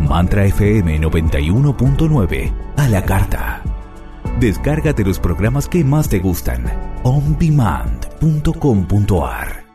Mantra FM 91.9 a la carta. Descárgate los programas que más te gustan. ondemand.com.ar.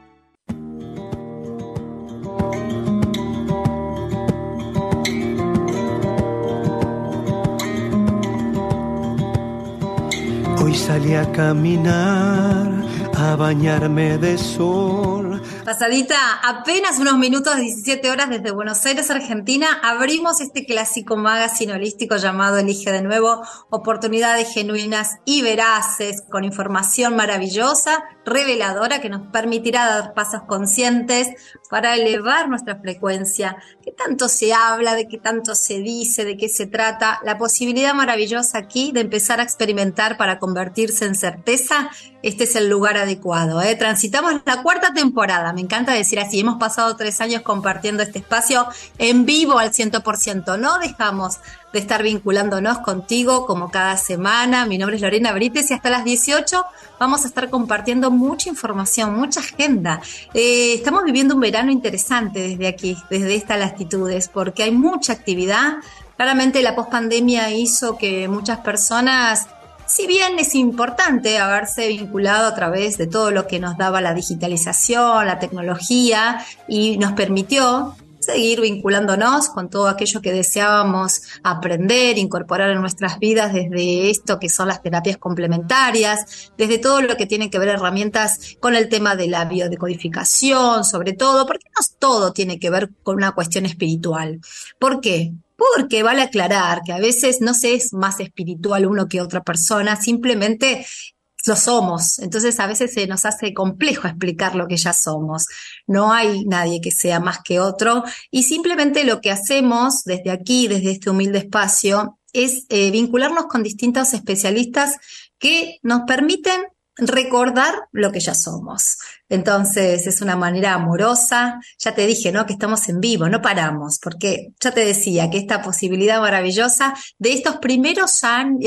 Hoy salí a caminar, a bañarme de sol. Pasadita apenas unos minutos, 17 horas desde Buenos Aires, Argentina, abrimos este clásico magazine holístico llamado Elige de Nuevo, oportunidades genuinas y veraces, con información maravillosa, reveladora, que nos permitirá dar pasos conscientes para elevar nuestra frecuencia. ¿Qué tanto se habla, de qué tanto se dice, de qué se trata? La posibilidad maravillosa aquí de empezar a experimentar para convertirse en certeza. Este es el lugar adecuado, ¿eh? Transitamos la 4ª temporada, me encanta decir así, hemos pasado 3 años compartiendo este espacio en vivo al 100%, no dejamos de estar vinculándonos contigo como cada semana. Mi nombre es Lorena Brites y hasta las 18 vamos a estar compartiendo mucha información, mucha agenda. Estamos viviendo un verano interesante desde aquí, desde estas latitudes, porque hay mucha actividad. Claramente la pospandemia hizo que muchas personas, si bien es importante haberse vinculado a través de todo lo que nos daba la digitalización, la tecnología, y nos permitió seguir vinculándonos con todo aquello que deseábamos aprender, incorporar en nuestras vidas, desde esto que son las terapias complementarias, desde todo lo que tiene que ver herramientas con el tema de la biodecodificación, sobre todo, porque no todo tiene que ver con una cuestión espiritual. ¿Por qué? Porque vale aclarar que a veces no se es más espiritual uno que otra persona, simplemente lo somos. Entonces a veces se nos hace complejo explicar lo que ya somos. No hay nadie que sea más que otro, y simplemente lo que hacemos desde aquí, desde este humilde espacio, es vincularnos con distintos especialistas que nos permiten recordar lo que ya somos. Entonces es una manera amorosa. Ya te dije, ¿no?, que estamos en vivo, no paramos, porque ya te decía que esta posibilidad maravillosa de estos primeros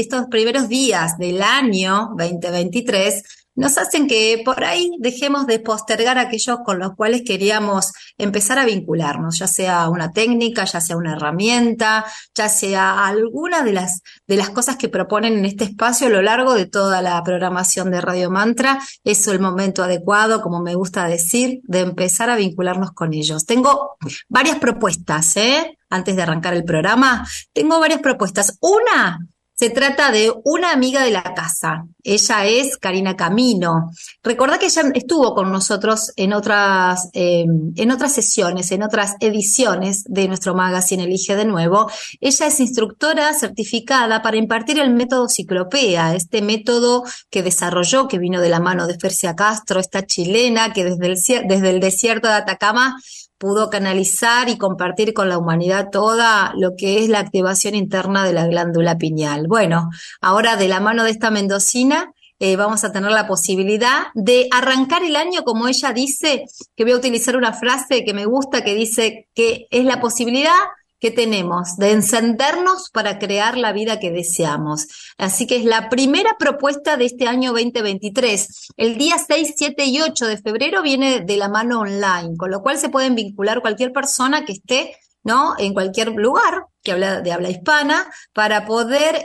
días del año 2023 nos hacen que por ahí dejemos de postergar aquellos con los cuales queríamos empezar a vincularnos, ya sea una técnica, ya sea una herramienta, ya sea alguna de las cosas que proponen en este espacio a lo largo de toda la programación de Radio Mantra. Es el momento adecuado, como me gusta decir, de empezar a vincularnos con ellos. Tengo varias propuestas, antes de arrancar el programa, tengo varias propuestas. Una se trata de una amiga de la casa. Ella es Karina Camino. Recordá que ella estuvo con nosotros en otras sesiones, en otras ediciones de nuestro magazine Elige de Nuevo. Ella es instructora certificada para impartir el método Ciclopea, este método que desarrolló, que vino de la mano de Fercia Castro, esta chilena que desde el desierto de Atacama pudo canalizar y compartir con la humanidad toda lo que es la activación interna de la glándula pineal. Bueno, ahora de la mano de esta mendocina vamos a tener la posibilidad de arrancar el año, como ella dice, que voy a utilizar una frase que me gusta, que dice que es la posibilidad que tenemos de encendernos para crear la vida que deseamos. Así que es la primera propuesta de este año 2023. El día 6, 7 y 8 de febrero viene de la mano online, con lo cual se pueden vincular cualquier persona que esté, ¿no?, en cualquier lugar que habla de habla hispana, para poder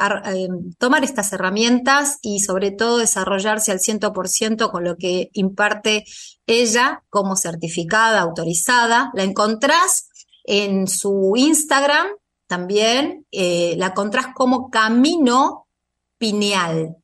tomar estas herramientas y sobre todo desarrollarse al 100% con lo que imparte ella como certificada, autorizada. La encontrás en su Instagram también, la encontrás como Camino Pineal.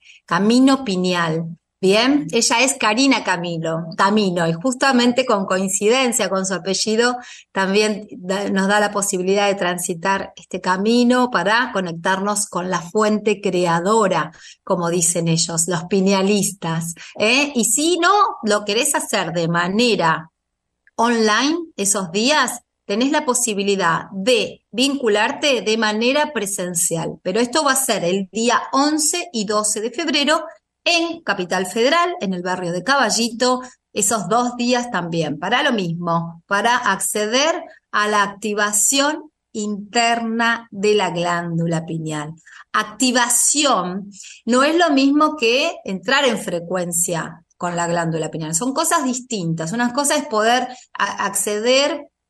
Bien, ella es Karina Camino, y justamente con coincidencia con su apellido también nos da la posibilidad de transitar este camino para conectarnos con la fuente creadora, como dicen ellos, los pinealistas, y si no lo querés hacer de manera online esos días, tenés la posibilidad de vincularte de manera presencial, pero esto va a ser el día 11 y 12 de febrero en Capital Federal, en el barrio de Caballito, esos 2 días también, para lo mismo, para acceder a la activación interna de la glándula pineal. Activación no es lo mismo que entrar en frecuencia con la glándula pineal, son cosas distintas. Una cosa es poder acceder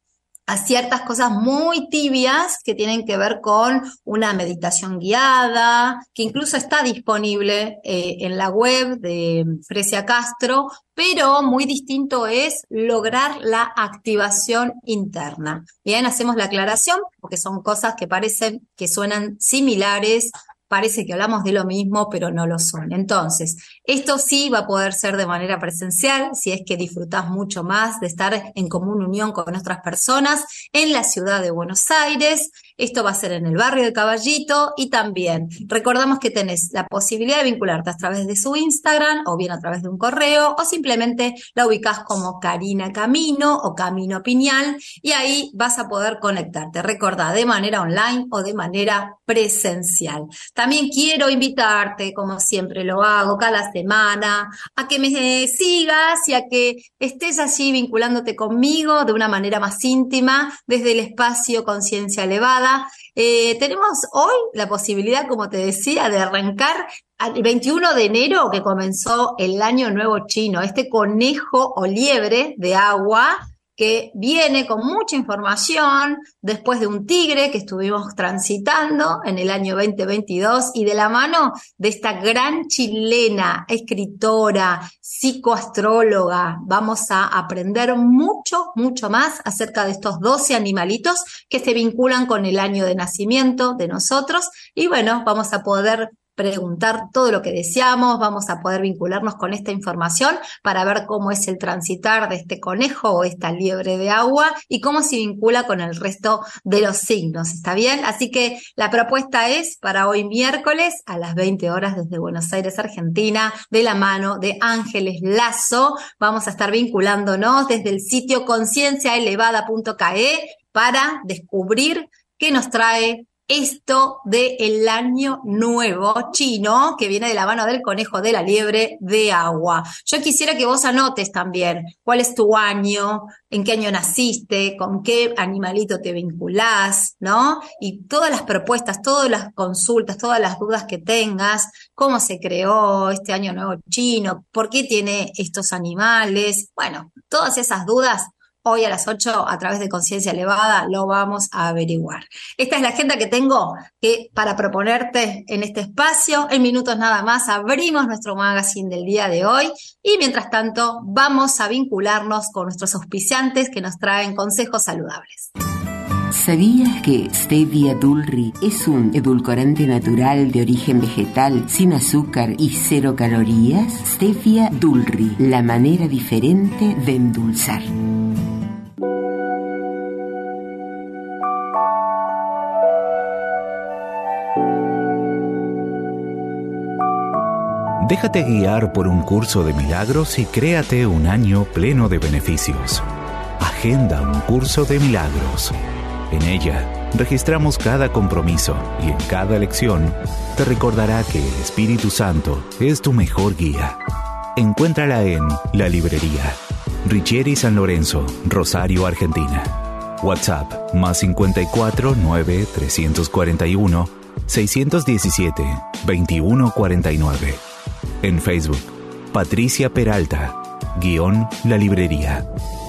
a ciertas cosas muy tibias que tienen que ver con una meditación guiada, que incluso está disponible en la web de Fresia Castro, pero muy distinto es lograr la activación interna. Bien, hacemos la aclaración porque son cosas que parecen que suenan similares. Parece que hablamos de lo mismo, pero no lo son. Entonces, esto sí va a poder ser de manera presencial, si es que disfrutás mucho más de estar en común unión con otras personas en la ciudad de Buenos Aires. Esto va a ser en el barrio de Caballito y también recordamos que tenés la posibilidad de vincularte a través de su Instagram o bien a través de un correo o simplemente la ubicás como Karina Camino o Camino Piñal y ahí vas a poder conectarte. Recordá, de manera online o de manera presencial. También quiero invitarte, como siempre lo hago cada semana, a que me sigas y a que estés allí vinculándote conmigo de una manera más íntima desde el espacio Conciencia Elevada. Tenemos hoy la posibilidad, como te decía, de arrancar el 21 de enero que comenzó el Año Nuevo Chino, este conejo o liebre de agua que viene con mucha información después de un tigre que estuvimos transitando en el año 2022 y de la mano de esta gran chilena, escritora, psicoastróloga. Vamos a aprender mucho, mucho más acerca de estos 12 animalitos que se vinculan con el año de nacimiento de nosotros y bueno, vamos a poder preguntar todo lo que deseamos, vamos a poder vincularnos con esta información para ver cómo es el transitar de este conejo o esta liebre de agua y cómo se vincula con el resto de los signos, ¿está bien? Así que la propuesta es para hoy miércoles a las 20 horas desde Buenos Aires, Argentina, de la mano de Ángeles Lazo. Vamos a estar vinculándonos desde el sitio concienciaelevada.cae para descubrir qué nos trae esto del año nuevo chino que viene de la mano del conejo de la liebre de agua. Yo quisiera que vos anotes también cuál es tu año, en qué año naciste, con qué animalito te vinculás, ¿no? Y todas las propuestas, todas las consultas, todas las dudas que tengas, cómo se creó este año nuevo chino, por qué tiene estos animales. Bueno, todas esas dudas hoy a las 8 a través de Conciencia Elevada lo vamos a averiguar. Esta es la agenda que tengo para proponerte en este espacio. En minutos nada más abrimos nuestro magazine del día de hoy y mientras tanto vamos a vincularnos con nuestros auspiciantes que nos traen consejos saludables. ¿Sabías que Stevia Dulri es un edulcorante natural de origen vegetal, sin azúcar y 0 calorías? Stevia Dulri, la manera diferente de endulzar. Déjate guiar por un curso de milagros y créate un año pleno de beneficios. Agenda un curso de milagros. En ella, registramos cada compromiso y en cada lección te recordará que el Espíritu Santo es tu mejor guía. Encuéntrala en La Librería, Richieri San Lorenzo, Rosario, Argentina. WhatsApp +54 9 341 617 2149. En Facebook, Patricia Peralta, _La Librería.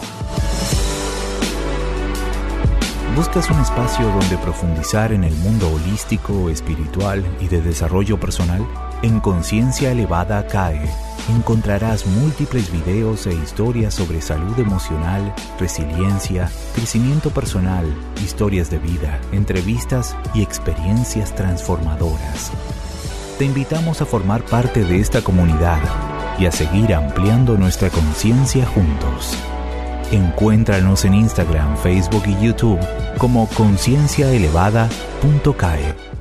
¿Buscas un espacio donde profundizar en el mundo holístico, espiritual y de desarrollo personal? En Conciencia Elevada CAE encontrarás múltiples videos e historias sobre salud emocional, resiliencia, crecimiento personal, historias de vida, entrevistas y experiencias transformadoras. Te invitamos a formar parte de esta comunidad y a seguir ampliando nuestra conciencia juntos. Encuéntranos en Instagram, Facebook y YouTube como concienciaelevada.cae.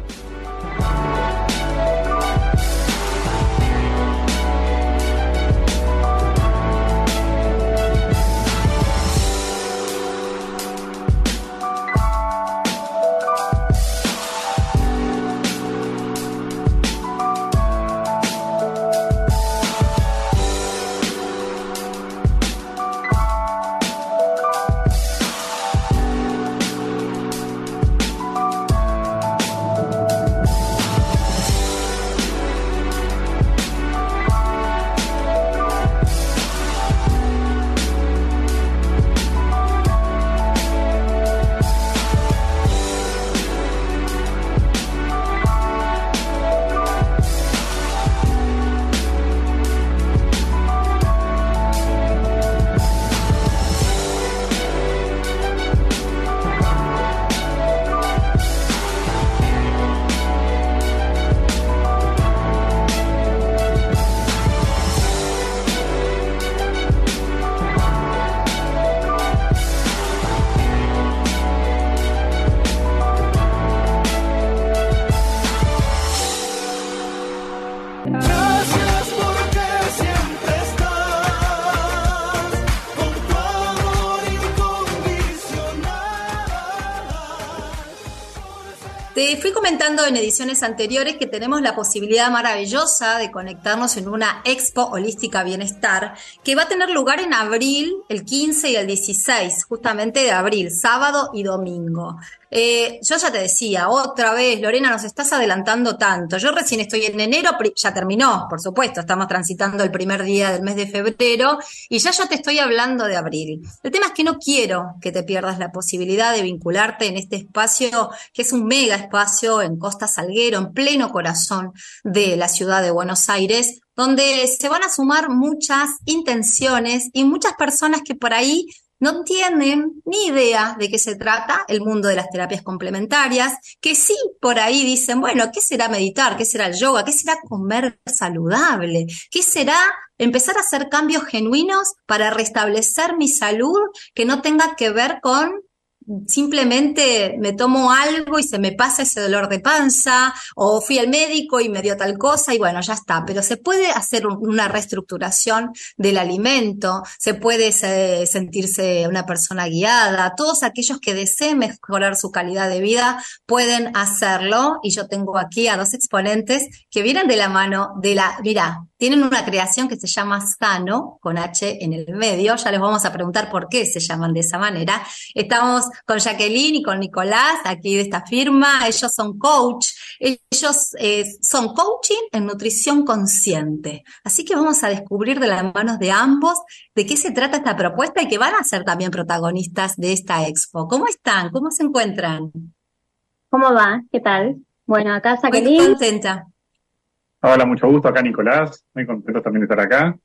Te fui comentando en ediciones anteriores que tenemos la posibilidad maravillosa de conectarnos en una Expo Holística Bienestar que va a tener lugar en abril, el 15 y el 16, justamente de abril, sábado y domingo. Yo ya te decía, otra vez, Lorena, nos estás adelantando tanto. Yo recién estoy en enero, ya terminó, por supuesto, estamos transitando el primer día del mes de febrero y ya yo te estoy hablando de abril. El tema es que no quiero que te pierdas la posibilidad de vincularte en este espacio, que es un mega espacio en Costa Salguero, en pleno corazón de la ciudad de Buenos Aires, donde se van a sumar muchas intenciones y muchas personas que por ahí no tienen ni idea de qué se trata el mundo de las terapias complementarias, que sí por ahí dicen, bueno, ¿qué será meditar? ¿Qué será el yoga? ¿Qué será comer saludable? ¿Qué será empezar a hacer cambios genuinos para restablecer mi salud que no tenga que ver con simplemente me tomo algo y se me pasa ese dolor de panza, o fui al médico y me dio tal cosa y bueno, ya está. Pero se puede hacer una reestructuración del alimento, se puede sentirse una persona guiada, todos aquellos que deseen mejorar su calidad de vida pueden hacerlo, y yo tengo aquí a dos exponentes que vienen de la mano de mirá, tienen una creación que se llama Sano, con H en el medio, ya les vamos a preguntar por qué se llaman de esa manera. Estamos con Jacqueline y con Nicolás, aquí de esta firma. Ellos son coach, ellos son coaching en nutrición consciente. Así que vamos a descubrir de las manos de ambos de qué se trata esta propuesta y que van a ser también protagonistas de esta expo. ¿Cómo están? ¿Cómo se encuentran? ¿Cómo va? ¿Qué tal? Bueno, acá Jacqueline. Muy contenta. Hola, mucho gusto. Acá Nicolás. Muy contento también de estar acá.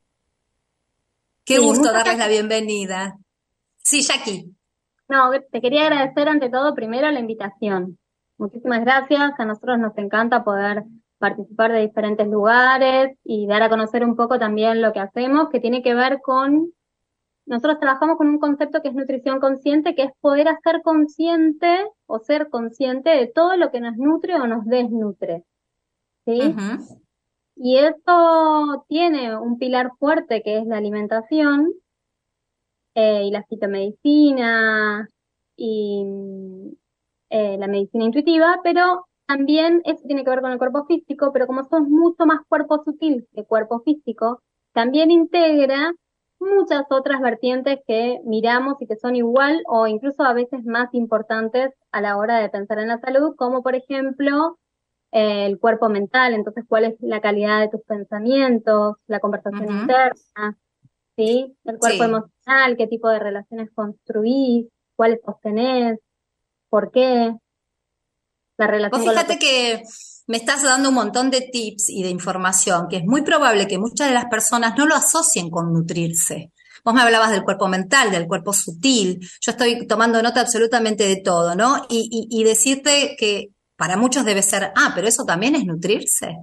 Qué gusto darles la bienvenida. Sí, Jackie. No, te quería agradecer ante todo primero la invitación. Muchísimas gracias. A nosotros nos encanta poder participar de diferentes lugares y dar a conocer un poco también lo que hacemos, que tiene que ver con... Nosotros trabajamos con un concepto que es nutrición consciente, que es poder hacer consciente o ser consciente de todo lo que nos nutre o nos desnutre. ¿Sí? Uh-huh. Y eso tiene un pilar fuerte que es la alimentación, y la fitomedicina y la medicina intuitiva, pero también eso tiene que ver con el cuerpo físico, pero como somos mucho más cuerpo sutil que cuerpo físico, también integra muchas otras vertientes que miramos y que son igual o incluso a veces más importantes a la hora de pensar en la salud, como por ejemplo el cuerpo mental. Entonces, ¿cuál es la calidad de tus pensamientos, la conversación Uh-huh. interna? ¿Sí? El cuerpo Sí. emocional, qué tipo de relaciones construís, cuáles sostenés, por qué, la relación Vos con fíjate que me estás dando un montón de tips y de información, que es muy probable que muchas de las personas no lo asocien con nutrirse. Vos me hablabas del cuerpo mental, del cuerpo sutil. Yo estoy tomando nota absolutamente de todo, ¿no? Y decirte que para muchos debe ser, pero eso también es nutrirse.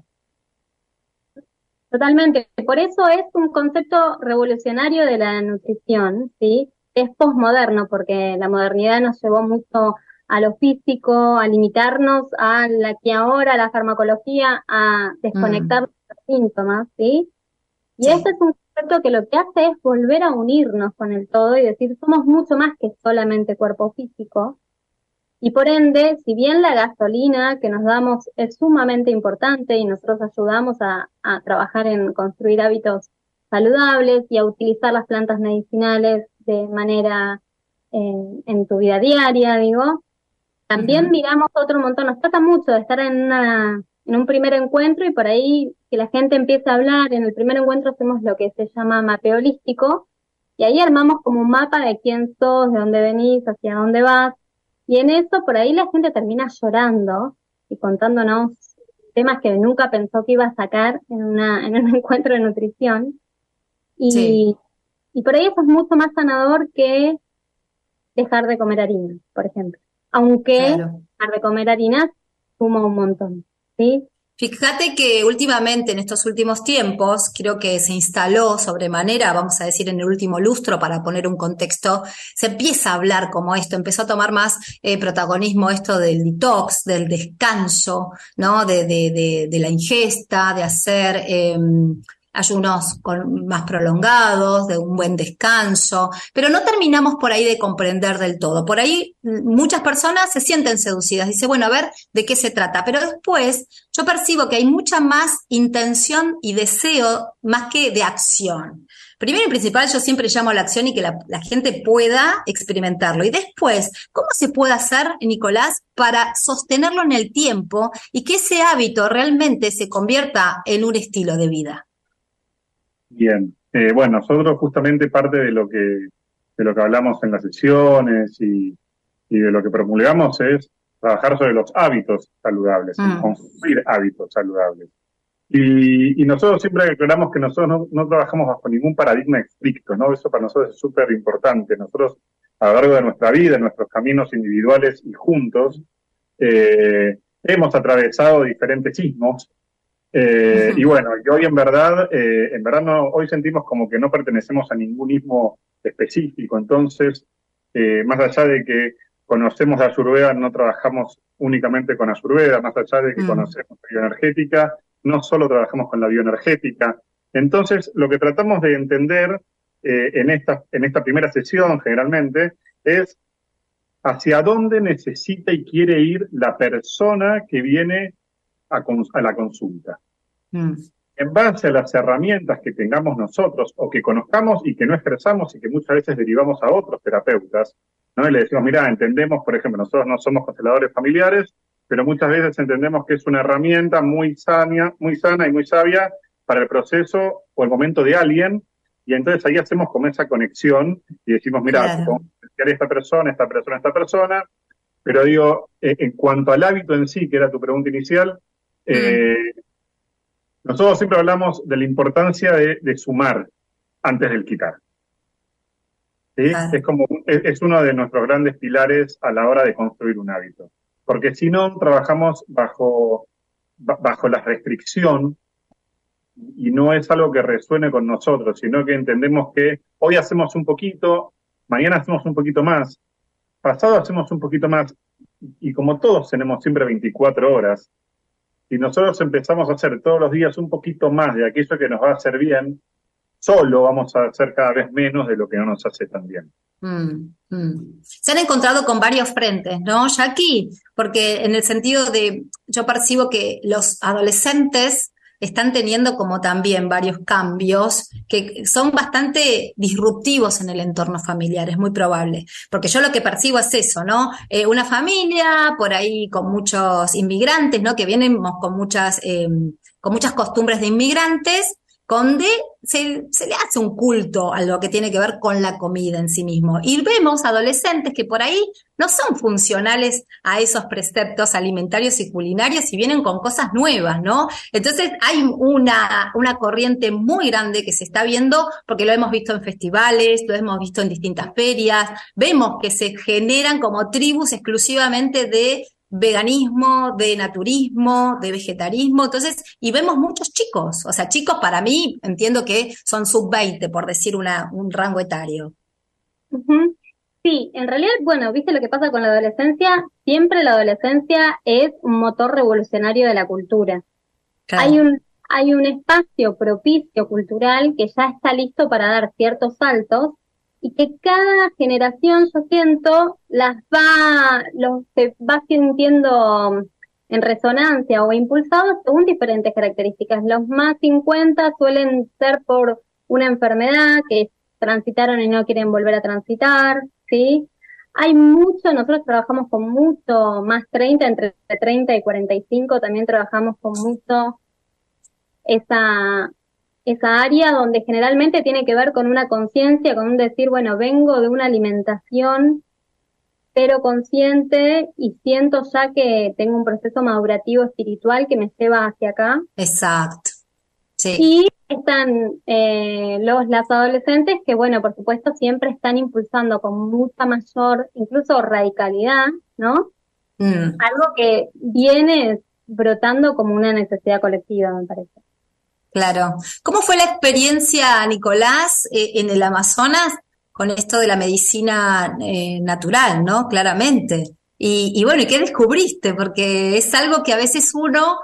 Totalmente. Por eso es un concepto revolucionario de la nutrición, ¿sí? Es posmoderno, porque la modernidad nos llevó mucho a lo físico, a limitarnos a la que ahora, la farmacología, a desconectar los síntomas, ¿sí? Y Sí. este es un concepto que lo que hace es volver a unirnos con el todo y decir, somos mucho más que solamente cuerpo físico. Y por ende, si bien la gasolina que nos damos es sumamente importante y nosotros ayudamos a trabajar en construir hábitos saludables y a utilizar las plantas medicinales de manera en tu vida diaria, digo, también Uh-huh. miramos otro montón. Nos trata mucho de estar en un primer encuentro y por ahí que la gente empiece a hablar. En el primer encuentro hacemos lo que se llama mapeo holístico y ahí armamos como un mapa de quién sos, de dónde venís, hacia dónde vas. Y en eso, por ahí la gente termina llorando y contándonos temas que nunca pensó que iba a sacar en un encuentro de nutrición. Sí. Y por ahí eso es mucho más sanador que dejar de comer harina, por ejemplo. Aunque Claro. dejar de comer harina suma un montón, ¿sí? Fíjate que últimamente, en estos últimos tiempos, creo que se instaló sobremanera, vamos a decir en el último lustro, para poner un contexto, se empieza a hablar como esto, empezó a tomar más protagonismo esto del detox, del descanso, ¿no? De la ingesta, de hacer ayunos más prolongados, de un buen descanso, pero no terminamos por ahí de comprender del todo. Por ahí muchas personas se sienten seducidas, dice, bueno, a ver de qué se trata, pero después yo percibo que hay mucha más intención y deseo más que de acción. Primero y principal, yo siempre llamo a la acción y que la gente pueda experimentarlo. Y después, ¿cómo se puede hacer, Nicolás, para sostenerlo en el tiempo y que ese hábito realmente se convierta en un estilo de vida? Bien. Bueno, nosotros justamente parte de lo que hablamos en las sesiones y de lo que promulgamos es trabajar sobre los hábitos saludables, construir hábitos saludables. Y nosotros siempre aclaramos que nosotros no trabajamos bajo ningún paradigma estricto, ¿no? Eso para nosotros es súper importante. Nosotros, a lo largo de nuestra vida, en nuestros caminos individuales y juntos, hemos atravesado diferentes sismos. Y bueno, y hoy en verdad no, hoy sentimos como que no pertenecemos a ningún ismo específico. Entonces, más allá de que conocemos la Ayurveda, no trabajamos únicamente con Ayurveda, más allá de que conocemos la bioenergética, no solo trabajamos con la bioenergética. Entonces, lo que tratamos de entender en esta primera sesión, generalmente, es hacia dónde necesita y quiere ir la persona que viene a la consulta. En base a las herramientas que tengamos nosotros o que conozcamos y que no expresamos y que muchas veces derivamos a otros terapeutas, ¿no? Y le decimos, mira, entendemos, por ejemplo, nosotros no somos consteladores familiares, pero muchas veces entendemos que es una herramienta muy sana y muy sabia para el proceso o el momento de alguien, y entonces ahí hacemos como esa conexión y decimos, mira, claro, esta persona, pero digo, en cuanto al hábito en sí, que era tu pregunta inicial, nosotros siempre hablamos de la importancia de sumar antes del quitar. ¿Sí? Claro. Es uno de nuestros grandes pilares a la hora de construir un hábito. Porque si no, trabajamos bajo la restricción y no es algo que resuene con nosotros, sino que entendemos que hoy hacemos un poquito, mañana hacemos un poquito más, pasado hacemos un poquito más, y como todos tenemos siempre 24 horas, y nosotros empezamos a hacer todos los días un poquito más de aquello que nos va a hacer bien, solo vamos a hacer cada vez menos de lo que no nos hace tan bien. Se han encontrado con varios frentes, ¿no, Jackie? Porque en el sentido de, yo percibo que los adolescentes están teniendo como también varios cambios que son bastante disruptivos en el entorno familiar, es muy probable. Porque yo lo que percibo es eso, ¿no? Una familia por ahí con muchos inmigrantes, ¿no? Que vienen con muchas costumbres de inmigrantes, donde se le hace un culto a lo que tiene que ver con la comida en sí mismo. Y vemos adolescentes que por ahí no son funcionales a esos preceptos alimentarios y culinarios y vienen con cosas nuevas, ¿no? Entonces hay una corriente muy grande que se está viendo, porque lo hemos visto en festivales, lo hemos visto en distintas ferias, vemos que se generan como tribus exclusivamente de veganismo, de naturismo, de vegetarismo, entonces, y vemos muchos chicos, o sea, chicos para mí entiendo que son sub-20, por decir un rango etario. Sí, en realidad, bueno, viste lo que pasa con la adolescencia, siempre la adolescencia es un motor revolucionario de la cultura. Claro. Hay un espacio propicio cultural que ya está listo para dar ciertos saltos, y que cada generación, yo siento, se va sintiendo en resonancia o impulsados según diferentes características. Los más 50 suelen ser por una enfermedad que transitaron y no quieren volver a transitar, ¿sí? Hay mucho, nosotros trabajamos con mucho más 30, entre 30 y 45 también trabajamos con mucho esa área donde generalmente tiene que ver con una conciencia, con un decir, bueno, vengo de una alimentación pero consciente y siento ya que tengo un proceso madurativo espiritual que me lleva hacia acá. Exacto. Sí. Y están las adolescentes que, bueno, por supuesto siempre están impulsando con mucha mayor, incluso radicalidad, ¿no? Algo que viene brotando como una necesidad colectiva, me parece. Claro. ¿Cómo fue la experiencia, Nicolás, en el Amazonas con esto de la medicina natural, ¿no? Claramente. Y bueno, ¿y qué descubriste? Porque es algo que a veces uno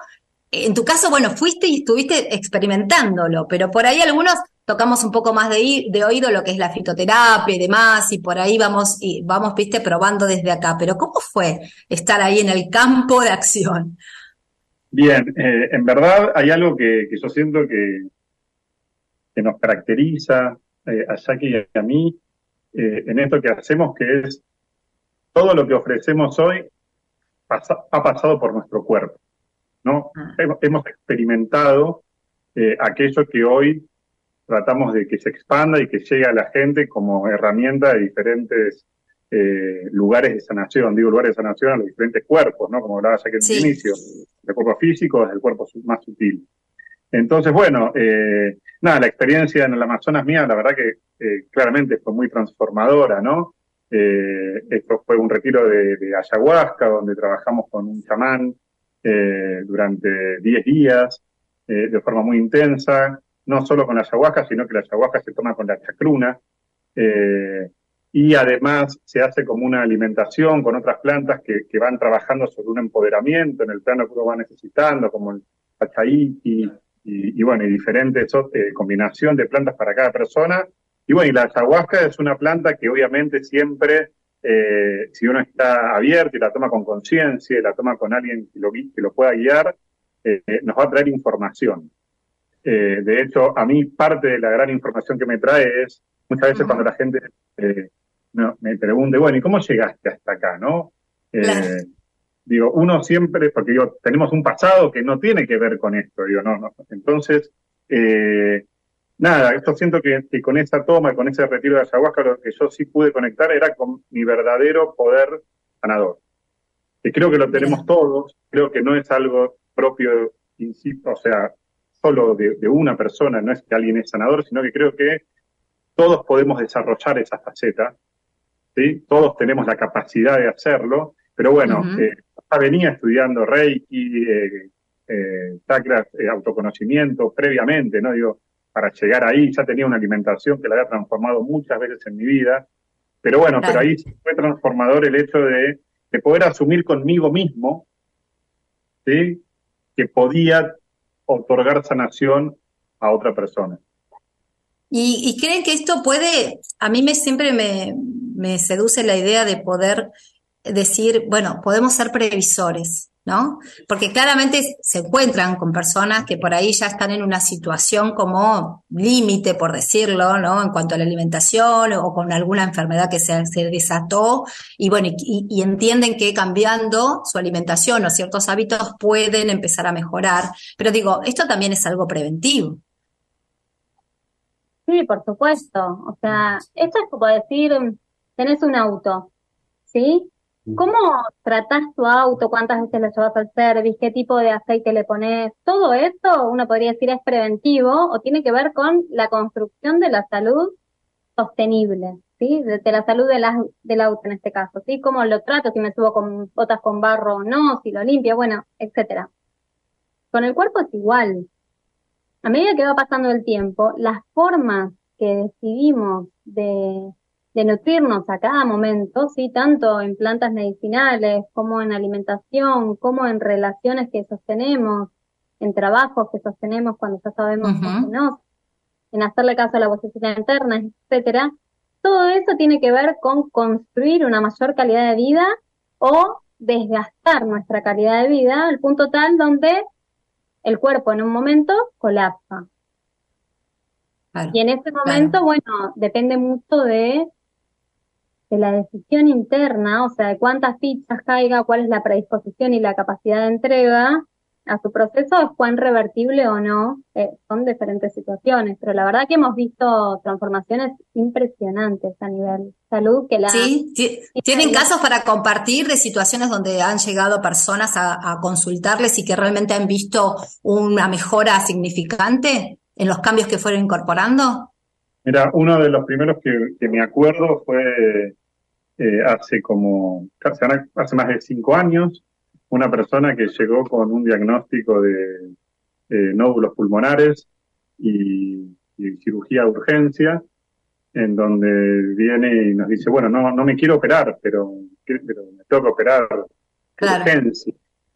en tu caso, bueno, fuiste y estuviste experimentándolo, pero por ahí algunos tocamos un poco más de oído lo que es la fitoterapia y demás, y por ahí vamos, viste, probando desde acá. Pero ¿cómo fue estar ahí en el campo de acción? Bien, en verdad hay algo que yo siento que nos caracteriza a Jackie y a mí en esto que hacemos, que es todo lo que ofrecemos hoy ha pasado por nuestro cuerpo, ¿no? Hemos experimentado aquello que hoy tratamos de que se expanda y que llegue a la gente como herramienta de diferentes lugares de sanación. Digo lugares de sanación a los diferentes cuerpos, ¿no? Como hablaba Jackie en el inicio, del cuerpo físico desde el cuerpo más sutil. Entonces, bueno, nada, la experiencia en el Amazonas mía, la verdad que claramente fue muy transformadora, ¿no? Esto fue un retiro de ayahuasca, donde trabajamos con un chamán durante 10 días, de forma muy intensa, no solo con la ayahuasca, sino que la ayahuasca se toma con la chacruna, y además se hace como una alimentación con otras plantas que van trabajando sobre un empoderamiento en el plano que uno va necesitando, como el achaíti, y bueno, y diferentes combinación de plantas para cada persona. Y bueno, y la ayahuasca es una planta que obviamente siempre, si uno está abierto y la toma con conciencia y la toma con alguien que lo pueda guiar, nos va a traer información. De hecho, a mí parte de la gran información que me trae es, muchas veces cuando la gente me pregunta, bueno, ¿y cómo llegaste hasta acá, no? Claro. Digo, uno siempre, porque digo, tenemos un pasado que no tiene que ver con esto, digo, no. Entonces, nada, esto siento que con esa toma, con ese retiro de ayahuasca, lo que yo sí pude conectar era con mi verdadero poder sanador. Que creo que lo tenemos todos, creo que no es algo propio, insisto, o sea, solo de una persona, no es que alguien es sanador, sino que creo que todos podemos desarrollar esa faceta, ¿sí? Todos tenemos la capacidad de hacerlo, pero bueno, ya venía estudiando Reiki, chakras, autoconocimiento previamente, ¿no? Digo, para llegar ahí ya tenía una alimentación que la había transformado muchas veces en mi vida, pero bueno, pero ahí fue transformador el hecho de poder asumir conmigo mismo, ¿sí? Que podía otorgar sanación a otra persona. ¿Y creen que esto puede, a mí siempre me seduce la idea de poder decir, bueno, podemos ser previsores, ¿no? Porque claramente se encuentran con personas que por ahí ya están en una situación como límite, por decirlo, ¿no? En cuanto a la alimentación o con alguna enfermedad que se desató y bueno, y entienden que cambiando su alimentación o ciertos hábitos pueden empezar a mejorar. Pero digo, esto también es algo preventivo. Sí, por supuesto. O sea, esto es como decir, tenés un auto, ¿sí? ¿Cómo tratás tu auto? ¿Cuántas veces lo llevas al service? ¿Qué tipo de aceite le pones? Todo eso, uno podría decir, es preventivo o tiene que ver con la construcción de la salud sostenible, ¿sí? De la salud del auto en este caso, ¿sí? ¿Cómo lo trato? Si me subo con botas con barro o no, si lo limpio, bueno, etcétera. Con el cuerpo es igual. A medida que va pasando el tiempo, las formas que decidimos de nutrirnos a cada momento, ¿sí? Tanto en plantas medicinales, como en alimentación, como en relaciones que sostenemos, en trabajos que sostenemos cuando ya sabemos que no, en hacerle caso a la vocecita interna, etcétera. Todo eso tiene que ver con construir una mayor calidad de vida o desgastar nuestra calidad de vida al punto tal donde el cuerpo en un momento colapsa. Claro, y en ese momento, bueno, depende mucho de la decisión interna, o sea, de cuántas fichas caiga, cuál es la predisposición y la capacidad de entrega a su proceso, es cuán revertible o no, son diferentes situaciones, pero la verdad que hemos visto transformaciones impresionantes a nivel salud que la... Sí, ¿tienen casos para compartir de situaciones donde han llegado personas a consultarles y que realmente han visto una mejora significante en los cambios que fueron incorporando? Mira, uno de los primeros que me acuerdo fue hace más de 5 años, una persona que llegó con un diagnóstico de nódulos pulmonares y cirugía de urgencia, en donde viene y nos dice, bueno, no me quiero operar, pero me tengo que operar de urgencia.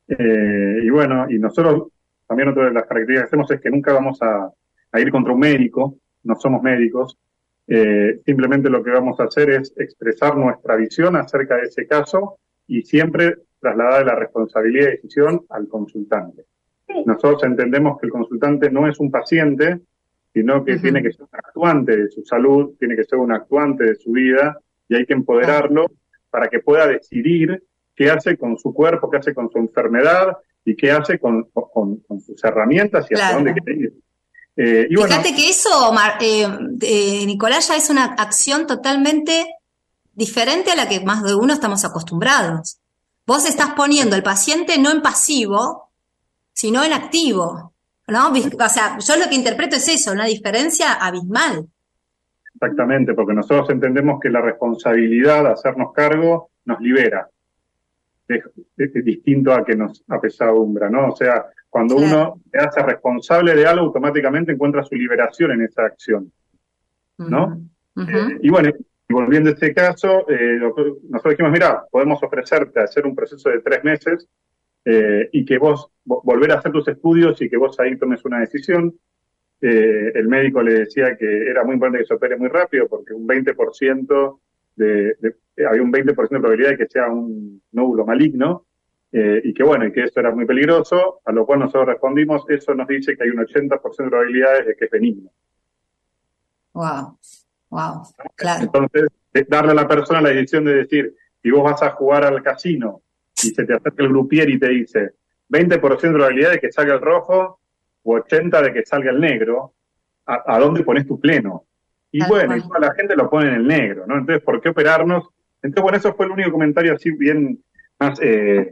Y bueno, y nosotros también otra de las características que hacemos es que nunca vamos a ir contra un médico, no somos médicos, simplemente lo que vamos a hacer es expresar nuestra visión acerca de ese caso y siempre trasladar la responsabilidad de decisión al consultante. Sí. Nosotros entendemos que el consultante no es un paciente, sino que tiene que ser un actuante de su salud, tiene que ser un actuante de su vida, y hay que empoderarlo para que pueda decidir qué hace con su cuerpo, qué hace con su enfermedad y qué hace con sus herramientas y hacia dónde quiere ir. Y Fíjate que eso, Nicolás, ya es una acción totalmente diferente a la que más de uno estamos acostumbrados. Vos estás poniendo al paciente no en pasivo, sino en activo, ¿no? O sea, yo lo que interpreto es eso, una diferencia abismal. Exactamente, porque nosotros entendemos que la responsabilidad de hacernos cargo nos libera. Es distinto a que nos apesadumbra, ¿no? O sea, cuando uno se hace responsable de algo, automáticamente encuentra su liberación en esa acción, ¿no? Y bueno, volviendo a este caso, nosotros dijimos, mira, podemos ofrecerte hacer un proceso de 3 meses y que vos volver a hacer tus estudios y que vos ahí tomes una decisión. El médico le decía que era muy importante que se opere muy rápido porque un 20% había un 20% de probabilidad de que sea un nódulo maligno y que bueno, y que eso era muy peligroso, a lo cual nosotros respondimos, eso nos dice que hay un 80% de probabilidades de que es benigno. Wow, claro. Entonces, darle a la persona la decisión de decir, si vos vas a jugar al casino y se te acerca el grupier y te dice 20% de probabilidad de que salga el rojo o 80% de que salga el negro, ¿a dónde pones tu pleno? Y bueno, y toda la gente lo pone en el negro, ¿no? Entonces, ¿por qué operarnos? Entonces, bueno, eso fue el único comentario así bien más,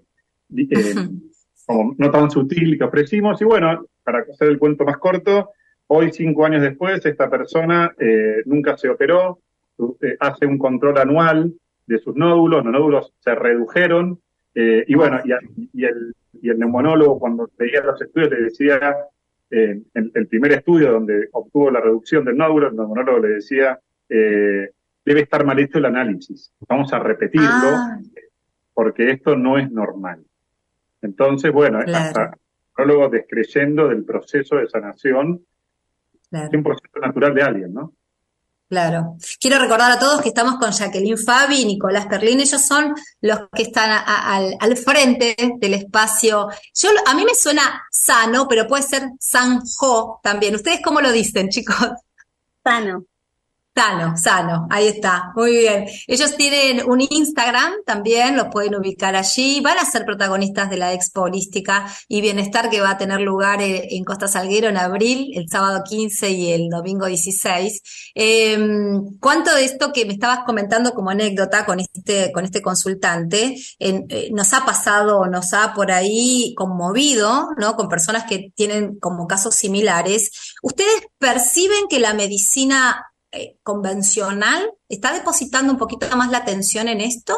como no tan sutil que ofrecimos. Y bueno, para hacer el cuento más corto, hoy 5 años después, esta persona nunca se operó, hace un control anual de sus nódulos, los nódulos se redujeron, y bueno, y el neumonólogo cuando veía los estudios le decía, el primer estudio donde obtuvo la reducción del nódulo, el neumonólogo le decía, debe estar mal hecho el análisis, vamos a repetirlo, porque esto no es normal. Entonces, bueno, hasta el neumonólogo descreyendo del proceso de sanación, 100% natural de alguien, ¿no? Claro. Quiero recordar a todos que estamos con Jacqueline Fabi y Nicolás Perlín. Ellos son los que están al frente del espacio. A mí me suena sano, pero puede ser sanjo también. ¿Ustedes cómo lo dicen, chicos? Sano. Sano, ahí está, muy bien. Ellos tienen un Instagram también, los pueden ubicar allí, van a ser protagonistas de la Expo Holística y Bienestar que va a tener lugar en Costa Salguero en abril, el sábado 15 y el domingo 16. ¿Cuánto de esto que me estabas comentando como anécdota con este consultante nos ha pasado o nos ha por ahí conmovido, ¿no? Con personas que tienen como casos similares? ¿Ustedes perciben que la medicina convencional está depositando un poquito más la atención en esto?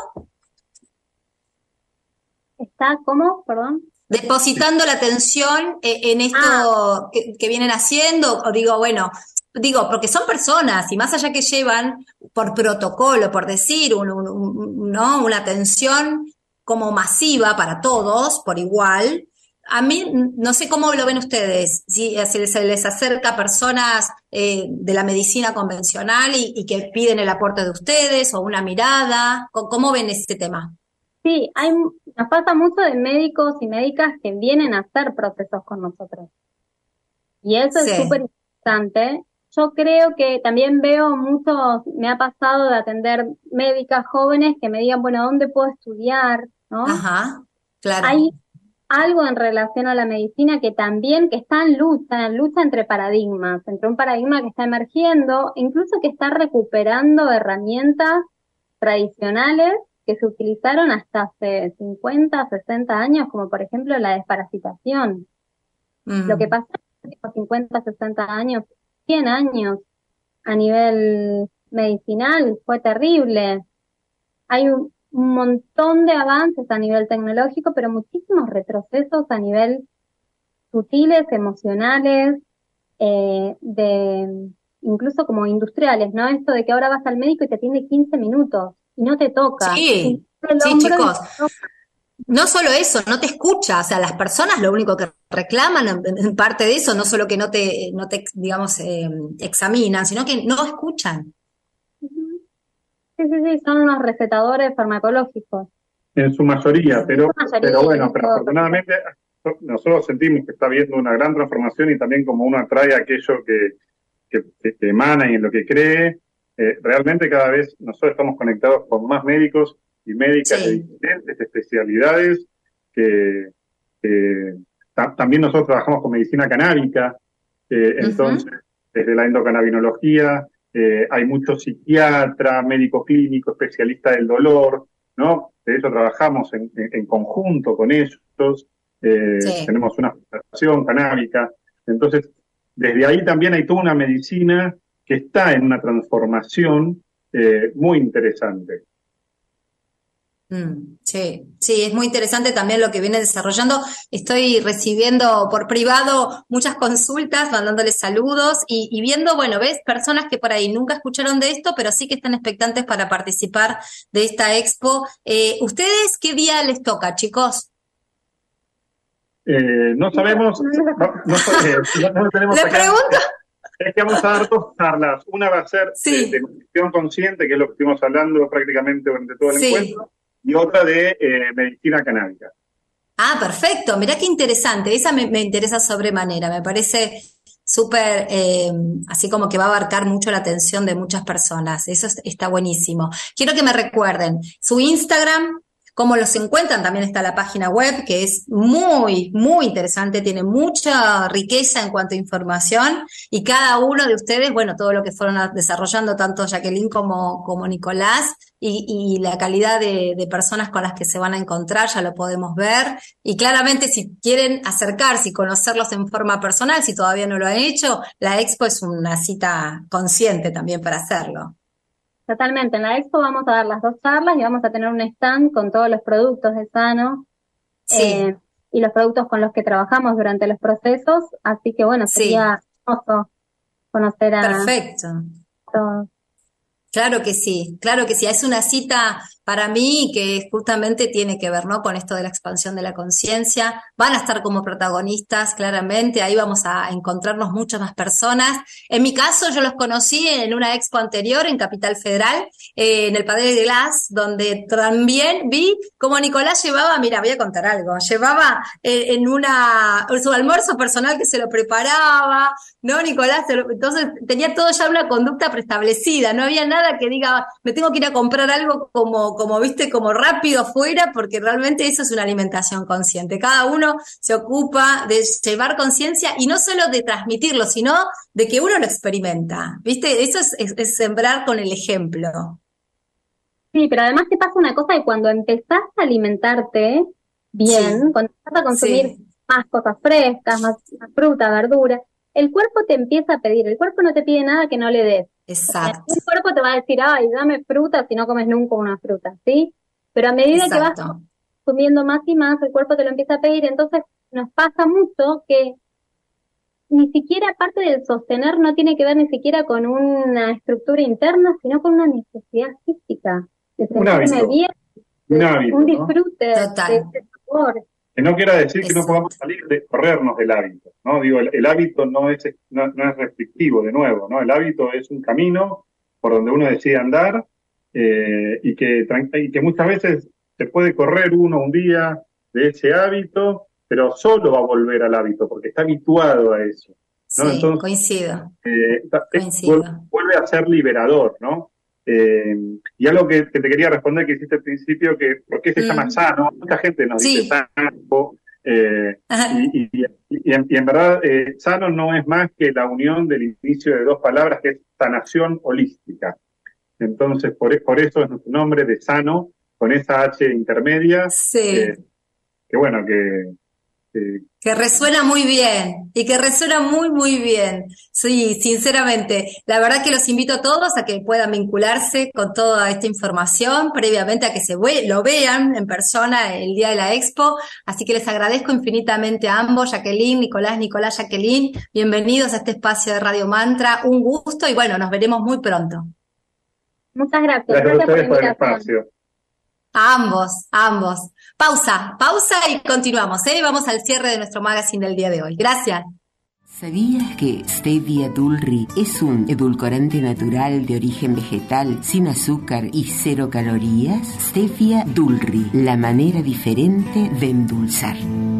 ¿Está cómo? Perdón. Depositando la atención en esto que vienen haciendo, o digo, porque son personas y más allá que llevan por protocolo, por decir, ¿no? Una atención como masiva para todos, por igual. A mí, no sé cómo lo ven ustedes, si se les acerca a personas de la medicina convencional y que piden el aporte de ustedes o una mirada. ¿Cómo ven este tema? Sí, nos pasa mucho de médicos y médicas que vienen a hacer procesos con nosotros. Y eso es súper interesante. Yo creo que también veo me ha pasado de atender médicas jóvenes que me digan, bueno, ¿dónde puedo estudiar? ¿No? Ajá, claro. Hay algo en relación a la medicina que está en lucha entre paradigmas, entre un paradigma que está emergiendo, incluso que está recuperando herramientas tradicionales que se utilizaron hasta hace 50, 60 años, como por ejemplo la desparasitación. Lo que pasó en los 50, 60 años, 100 años a nivel medicinal fue terrible. Hay un montón de avances a nivel tecnológico, pero muchísimos retrocesos a nivel sutiles, emocionales, incluso como industriales, ¿no? Esto de que ahora vas al médico y te atiende 15 minutos y no te toca. Sí, chicos. No solo eso, no te escucha, o sea, las personas lo único que reclaman en parte de eso, no solo que no te digamos, examinan, sino que no escuchan. Ujú. Sí, sí, sí, son unos recetadores farmacológicos. En su mayoría, En su mayoría, bueno, pero todo. afortunadamente nosotros sentimos que está habiendo una gran transformación y también como uno atrae aquello que emana y en lo que cree, realmente cada vez nosotros estamos conectados con más médicos y médicas de Sí. diferentes especialidades que también nosotros trabajamos con medicina canábica, entonces desde la endocannabinología hay muchos psiquiatras, médico clínico, especialista del dolor, ¿no? De hecho trabajamos en conjunto con ellos, Sí. tenemos una fundación canábica, entonces desde ahí también hay toda una medicina que está en una transformación muy interesante. Sí, sí, es muy interesante también lo que viene desarrollando. Estoy recibiendo por privado muchas consultas, mandándoles saludos y viendo, bueno, ves, personas que por ahí nunca escucharon de esto, pero sí que están expectantes para participar de esta expo. ¿Ustedes qué día les toca, chicos? No sabemos, no tenemos Les acá, pregunto. es que vamos a dar dos charlas. Una va a ser Sí. de nutrición consciente, que es lo que estuvimos hablando prácticamente durante todo el Sí. encuentro, y otra de medicina canábica. Ah, perfecto. Mirá qué interesante. Esa me interesa sobremanera. Me parece súper, así como que va a abarcar mucho la atención de muchas personas. Eso está buenísimo. Quiero que me recuerden su Instagram, cómo los encuentran. También está la página web, que es muy, muy interesante. Tiene mucha riqueza en cuanto a información. Y cada uno de ustedes, bueno, todo lo que fueron desarrollando, tanto Jacqueline como Nicolás, y la calidad de personas con las que se van a encontrar, ya lo podemos ver. Y claramente, si quieren acercarse y conocerlos en forma personal, si todavía no lo han hecho, la expo es una cita consciente también para hacerlo. Totalmente, en la expo vamos a dar las dos charlas y vamos a tener un stand con todos los productos de Sano Sí, y los productos con los que trabajamos durante los procesos, así que bueno, sí, sería hermoso conocer a perfecto. todos. Claro que sí, claro que sí. Es una cita para mí que justamente tiene que ver, ¿no?, con esto de la expansión de la conciencia. Van a estar como protagonistas, claramente. Ahí vamos a encontrarnos muchas más personas. En mi caso, yo los conocí en una expo anterior en Capital Federal, en el Padre de Glass, donde también vi cómo Nicolás llevaba, mira, voy a contar algo, llevaba su almuerzo personal que se lo preparaba, ¿no, Nicolás? Entonces tenía todo ya una conducta preestablecida, no había nada que diga, me tengo que ir a comprar algo como viste, como rápido afuera, porque realmente eso es una alimentación consciente. Cada uno se ocupa de llevar conciencia y no solo de transmitirlo, sino de que uno lo experimenta, ¿viste? Eso es sembrar con el ejemplo. Sí, pero además te pasa una cosa que cuando empezás a alimentarte bien, Sí, cuando empezás a consumir sí, más cosas frescas, más fruta, verdura, el cuerpo te empieza a pedir, el cuerpo no te pide nada que no le des. exacto, El cuerpo te va a decir, ay, dame fruta si no comes nunca una fruta, ¿sí? Pero a medida que vas exacto. consumiendo más y más, el cuerpo te lo empieza a pedir, entonces nos pasa mucho que ni siquiera parte del sostener no tiene que ver ni siquiera con una estructura interna, sino con una necesidad física, de Un sentirme hábito, bien, un hábito, un ¿no? disfrute de Total, ese sabor. Que no quiera decir que no podamos exacto. salir de corrernos del hábito, ¿no? Digo, el hábito no es restrictivo, de nuevo, ¿no? El hábito es un camino por donde uno decide andar y que muchas veces se puede correr uno un día de ese hábito, pero solo va a volver al hábito porque está habituado a eso, ¿no? Sí, Entonces, coincido, vuelve coincido. a ser liberador, ¿no? Y algo que te quería responder que hiciste al principio, que ¿por qué se llama sano? Mucha gente nos dice Sí, sano, y en verdad sano no es más que la unión del inicio de dos palabras que es sanación holística. Entonces, por eso es nuestro nombre de sano, con esa H intermedia, sí. que bueno, que Que resuena muy bien y que resuena muy, muy bien. Sí, sinceramente, la verdad que los invito a todos a que puedan vincularse con toda esta información previamente a que lo vean en persona el día de la expo. Así que les agradezco infinitamente a ambos, Jacqueline, Nicolás, Jacqueline. Bienvenidos a este espacio de Radio Mantra. Un gusto y bueno, nos veremos muy pronto. Muchas gracias. gracias a Gracias por la ustedes por el invitación. espacio. A ambos, a ambos. Pausa y continuamos, ¿eh? Vamos al cierre de nuestro magazine del día de hoy. Gracias. ¿Sabías que Stevia Dulri es un edulcorante natural de origen vegetal, sin azúcar y 0 calorías? Stevia Dulri, la manera diferente de endulzar.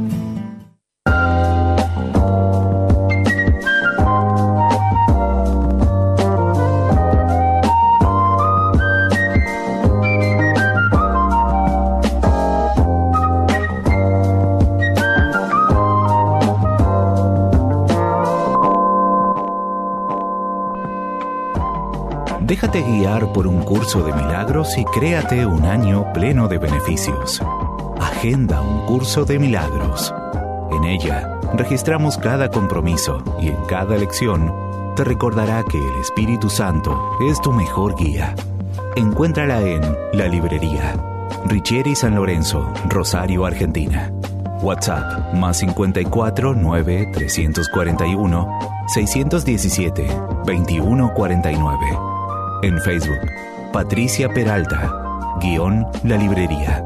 Déjate guiar por un curso de milagros y créate un año pleno de beneficios. Agenda un curso de milagros. En ella registramos cada compromiso y en cada lección te recordará que el Espíritu Santo es tu mejor guía. Encuéntrala en La Librería, Richieri San Lorenzo, Rosario, Argentina. WhatsApp +54 9 341 617 2149. En Facebook, Patricia Peralta, _La Librería.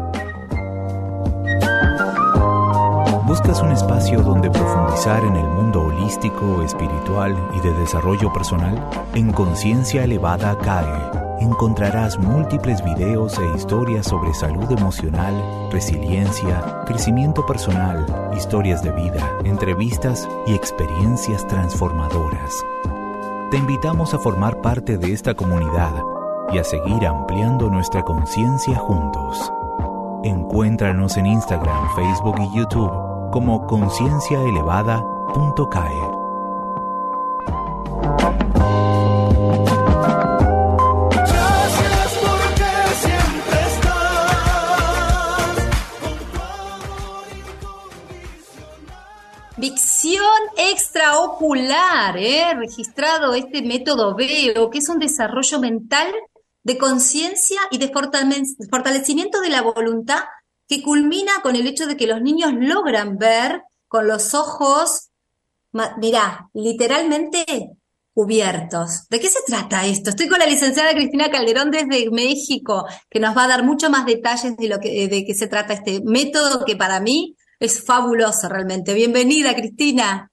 ¿Buscas un espacio donde profundizar en el mundo holístico, espiritual y de desarrollo personal? En Conciencia Elevada CAE encontrarás múltiples videos e historias sobre salud emocional, resiliencia, crecimiento personal, historias de vida, entrevistas y experiencias transformadoras. Te invitamos a formar parte de esta comunidad y a seguir ampliando nuestra conciencia juntos. Encuéntranos en Instagram, Facebook y YouTube como concienciaelevada.cae. Vicción extraocular, registrado este método VEO, que es un desarrollo mental de conciencia y de fortalecimiento de la voluntad que culmina con el hecho de que los niños logran ver con los ojos, mirá, literalmente cubiertos. ¿De qué se trata esto? Estoy con la licenciada Cristina Calderón desde México, que nos va a dar mucho más detalles de qué se trata este método que para mí es fabuloso realmente. Bienvenida, Cristina.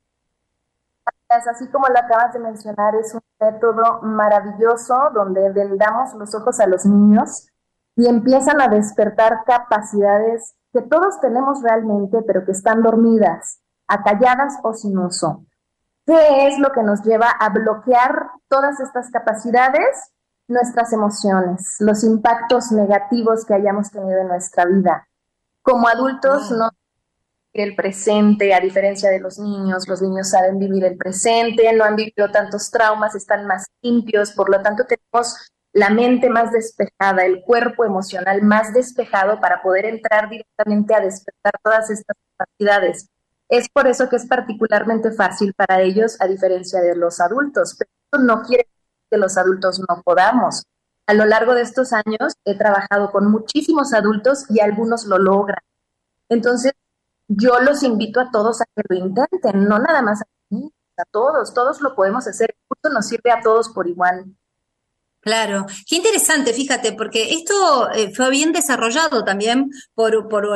Así como lo acabas de mencionar, es un método maravilloso donde vendamos los ojos a los niños y empiezan a despertar capacidades que todos tenemos realmente, pero que están dormidas, acalladas o sin uso. ¿Qué es lo que nos lleva a bloquear todas estas capacidades? Nuestras emociones, los impactos negativos que hayamos tenido en nuestra vida. Como adultos no el presente, a diferencia de los niños saben vivir el presente, no han vivido tantos traumas, están más limpios, por lo tanto tenemos la mente más despejada, el cuerpo emocional más despejado para poder entrar directamente a despertar todas estas capacidades. Es por eso que es particularmente fácil para ellos, a diferencia de los adultos, pero eso no quiere decir que los adultos no podamos. A lo largo de estos años he trabajado con muchísimos adultos y algunos lo logran. Entonces, yo los invito a todos a que lo intenten, no nada más a mí, a todos lo podemos hacer, el curso nos sirve a todos por igual. Claro, qué interesante, fíjate, porque esto fue bien desarrollado también por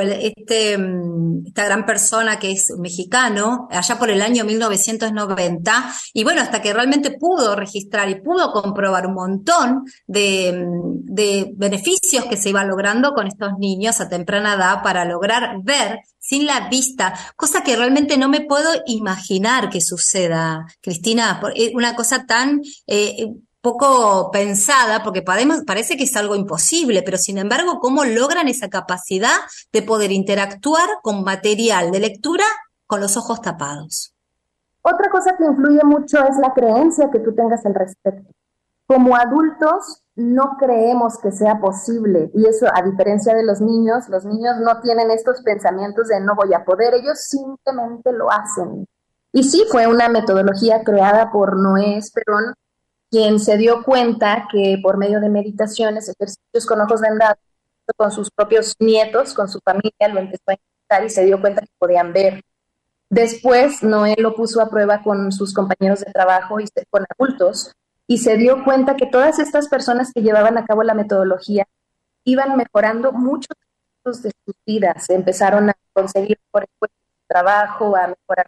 esta gran persona que es mexicano, allá por el año 1990, y bueno, hasta que realmente pudo registrar y pudo comprobar un montón de beneficios que se iban logrando con estos niños a temprana edad para lograr ver sin la vista, cosa que realmente no me puedo imaginar que suceda, Cristina, una cosa tan poco pensada, porque parece que es algo imposible, pero sin embargo, ¿cómo logran esa capacidad de poder interactuar con material de lectura con los ojos tapados? Otra cosa que influye mucho es la creencia que tú tengas al respecto. Como adultos no creemos que sea posible, y eso a diferencia de los niños no tienen estos pensamientos de no voy a poder, ellos simplemente lo hacen. Y sí, fue una metodología creada por Noé Esperón, quien se dio cuenta que por medio de meditaciones, ejercicios con ojos vendados, con sus propios nietos, con su familia, lo empezó a intentar y se dio cuenta que podían ver. Después, Noé lo puso a prueba con sus compañeros de trabajo y con adultos, y se dio cuenta que todas estas personas que llevaban a cabo la metodología iban mejorando mucho de sus vidas. Empezaron a conseguir mejores puestos de trabajo, a mejorar,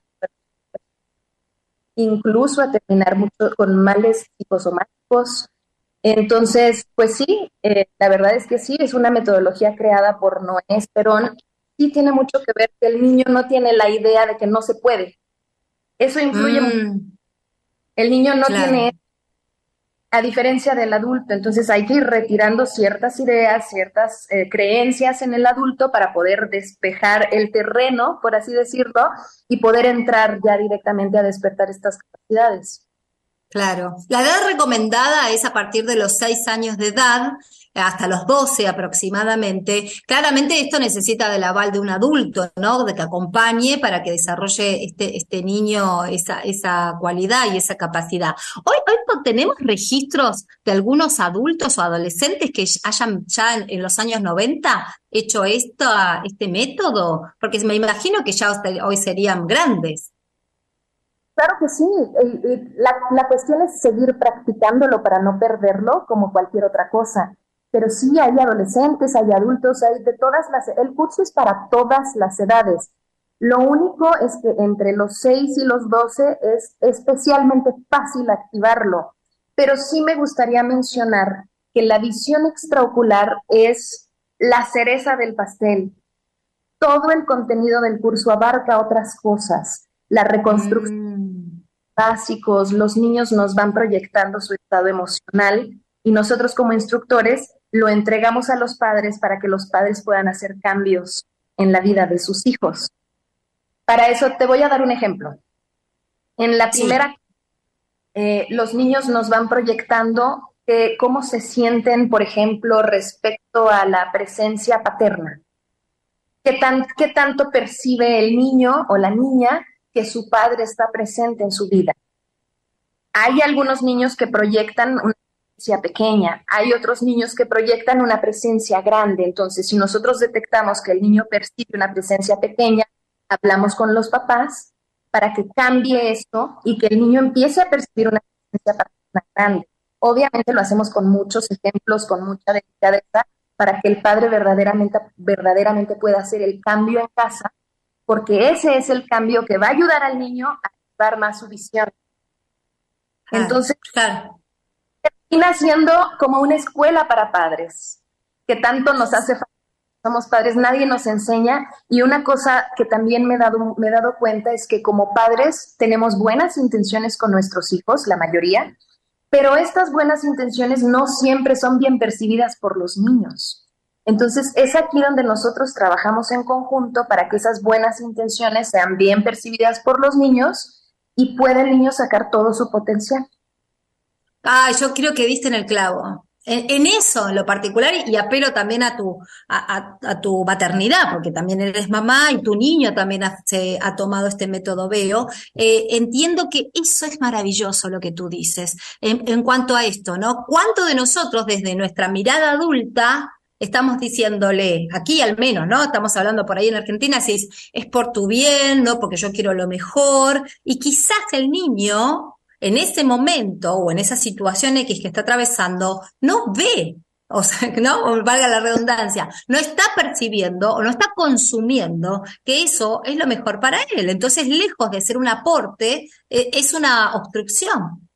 incluso a terminar mucho con males psicosomáticos. Entonces, pues sí, la verdad es que sí, es una metodología creada por Noé Esperón. Sí tiene mucho que ver que el niño no tiene la idea de que no se puede. Eso influye mucho. El niño no tiene, a diferencia del adulto, entonces hay que ir retirando ciertas ideas, ciertas creencias en el adulto para poder despejar el terreno, por así decirlo, y poder entrar ya directamente a despertar estas capacidades. Claro. La edad recomendada es a partir de los 6 años de edad, hasta los 12 aproximadamente. Claramente esto necesita del aval de un adulto, ¿no? De que acompañe para que desarrolle este niño esa cualidad y esa capacidad. Hoy tenemos registros de algunos adultos o adolescentes que hayan ya en los años 90 hecho este método, porque me imagino que ya hoy serían grandes. Claro que sí, la cuestión es seguir practicándolo para no perderlo como cualquier otra cosa, pero sí hay adolescentes, hay adultos, hay de todas el curso es para todas las edades. Lo único es que entre los 6 y los 12 es especialmente fácil activarlo, pero sí me gustaría mencionar que la visión extraocular es la cereza del pastel. Todo el contenido del curso abarca otras cosas. La reconstrucción básicos, los niños nos van proyectando su estado emocional y nosotros como instructores lo entregamos a los padres para que los padres puedan hacer cambios en la vida de sus hijos. Para eso te voy a dar un ejemplo. En la primera, los niños nos van proyectando cómo se sienten, por ejemplo, respecto a la presencia paterna. ¿Qué tanto percibe el niño o la niña que su padre está presente en su vida? Hay algunos niños que proyectan una presencia pequeña, hay otros niños que proyectan una presencia grande. Entonces, si nosotros detectamos que el niño percibe una presencia pequeña, hablamos con los papás para que cambie esto y que el niño empiece a percibir una presencia paterna grande. Obviamente lo hacemos con muchos ejemplos, con mucha delicadeza, para que el padre verdaderamente pueda hacer el cambio en casa, porque ese es el cambio que va a ayudar al niño a activar más su visión. Entonces, termina siendo como una escuela para padres, que tanto nos hace falta. Somos padres, nadie nos enseña, y una cosa que también me he dado cuenta es que como padres tenemos buenas intenciones con nuestros hijos, la mayoría, pero estas buenas intenciones no siempre son bien percibidas por los niños. Entonces, es aquí donde nosotros trabajamos en conjunto para que esas buenas intenciones sean bien percibidas por los niños y pueda el niño sacar todo su potencial. Yo creo que diste en el clavo. En eso, en lo particular, y apelo también a tu maternidad, porque también eres mamá y tu niño también ha tomado este método Veo. Entiendo que eso es maravilloso lo que tú dices en cuanto a esto, ¿no? ¿Cuánto de nosotros desde nuestra mirada adulta estamos diciéndole, aquí al menos, ¿no? Estamos hablando por ahí en Argentina, si es por tu bien, ¿no? Porque yo quiero lo mejor, y quizás el niño en ese momento o en esa situación X que está atravesando, no ve, o sea, ¿no? O valga la redundancia, no está percibiendo o no está consumiendo que eso es lo mejor para él. Entonces, lejos de ser un aporte, es una obstrucción.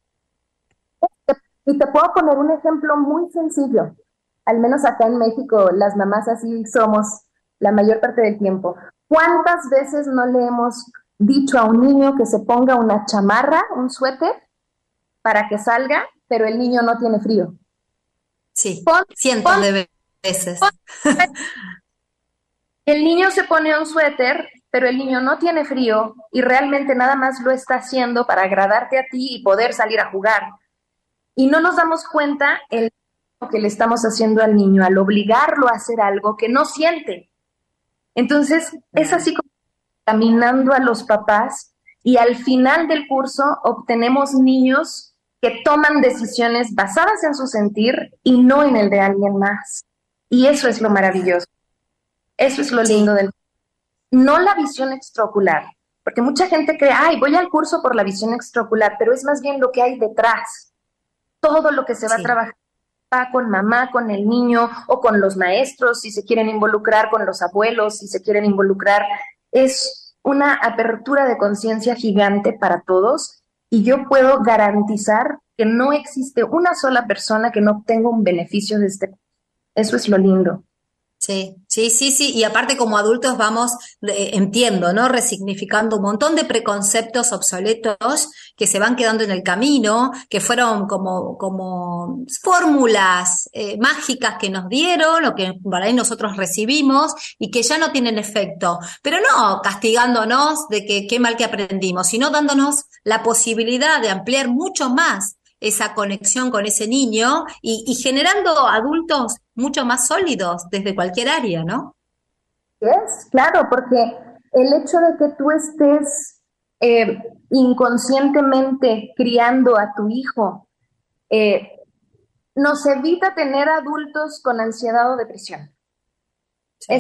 Y te puedo poner un ejemplo muy sencillo. Al menos acá en México, las mamás así somos la mayor parte del tiempo. ¿Cuántas veces no le hemos dicho a un niño que se ponga una chamarra, un suéter, para que salga, pero el niño no tiene frío? Sí, cientos de veces. El niño se pone un suéter, pero el niño no tiene frío y realmente nada más lo está haciendo para agradarte a ti y poder salir a jugar. Y no nos damos cuenta el que le estamos haciendo al niño al obligarlo a hacer algo que no siente. Entonces, es así como caminando a los papás, y al final del curso obtenemos niños que toman decisiones basadas en su sentir y no en el de alguien más. Y eso es lo maravilloso. Eso es lo lindo del curso. No la visión extraocular, porque mucha gente cree, voy al curso por la visión extraocular, pero es más bien lo que hay detrás. Todo lo que se va a trabajar papá, con mamá, con el niño o con los maestros, si se quieren involucrar con los abuelos, si se quieren involucrar. Es una apertura de conciencia gigante para todos y yo puedo garantizar que no existe una sola persona que no obtenga un beneficio de este. Eso es lo lindo. Sí, sí, sí, sí, y aparte como adultos vamos, entiendo, ¿no? Resignificando un montón de preconceptos obsoletos que se van quedando en el camino, que fueron como fórmulas mágicas que nos dieron o que por ahí nosotros recibimos y que ya no tienen efecto, pero no castigándonos de que qué mal que aprendimos, sino dándonos la posibilidad de ampliar mucho más esa conexión con ese niño y generando adultos mucho más sólidos desde cualquier área, ¿no? Es, claro, porque el hecho de que tú estés inconscientemente criando a tu hijo nos evita tener adultos con ansiedad o depresión. Sí.